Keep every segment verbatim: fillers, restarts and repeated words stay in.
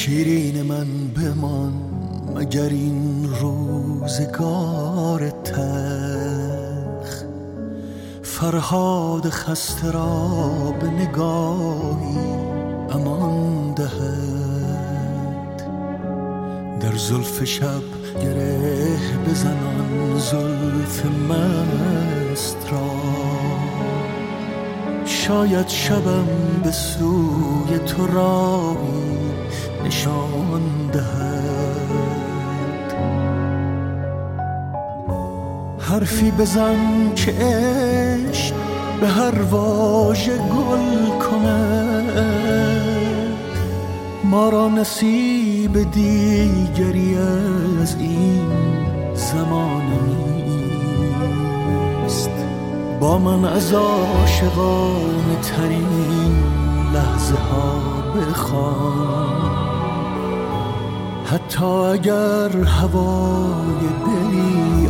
شیرین من بمان مگر این روزگار تلخ، فرهاد خسته را به نگاهی امان دهد. در زلف شب گره بزنان زلف مست را، شاید شبم به سوی تو راهی نشان دهد. حرفی بزن که عشق به هر واژه گل کند، ما را نصیب دیگری از این زمانه نیست. با من از عاشقانه ترین لحظه ها بخوان، حتی اگر هوای دلی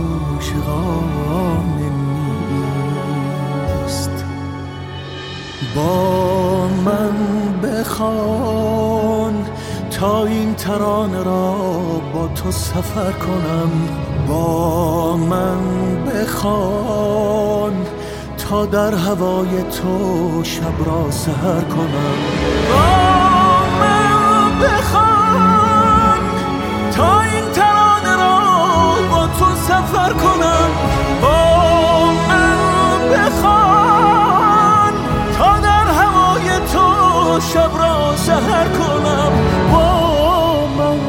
عاشقانه نیست. با من بخوان تا این ترانه را با تو سفر کنم. با من بخوان تا در هوای تو شب را سحر کنم. با من بخوان تا این ترانه را با تو سفر کنم. با من بخوان تا در هوای تو شب را سحر کنم. با من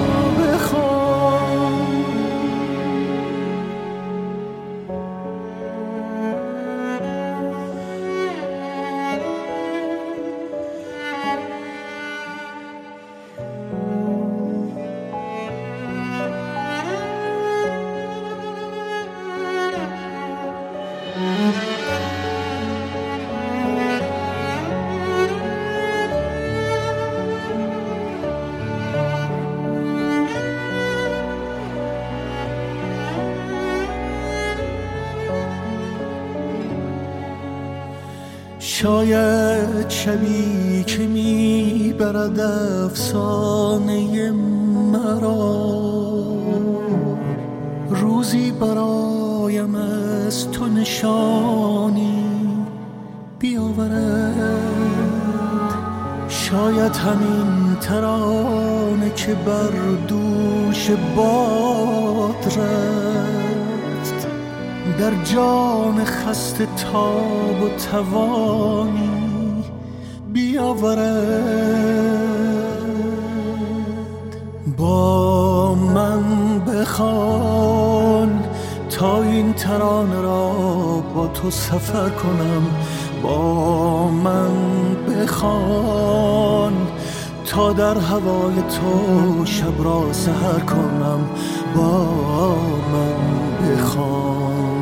شاید شبی که میبرد افسانه مرا، روزی برایم از تو نشانی بیاورد. شاید همین ترانه که بر دوش باد رفت، در جان خسته تاب و توانی بیاورد. با من بخوان تا این ترانه را با تو سفر کنم. با من بخوان تا در هوای تو شب را سحر کنم. با من بخوان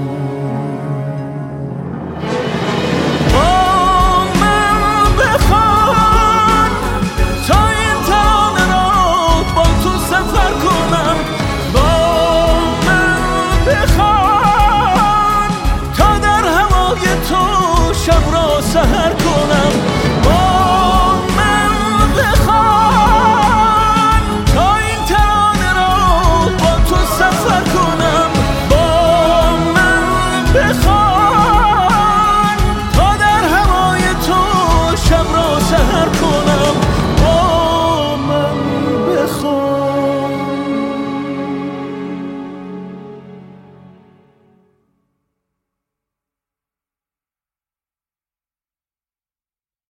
شب را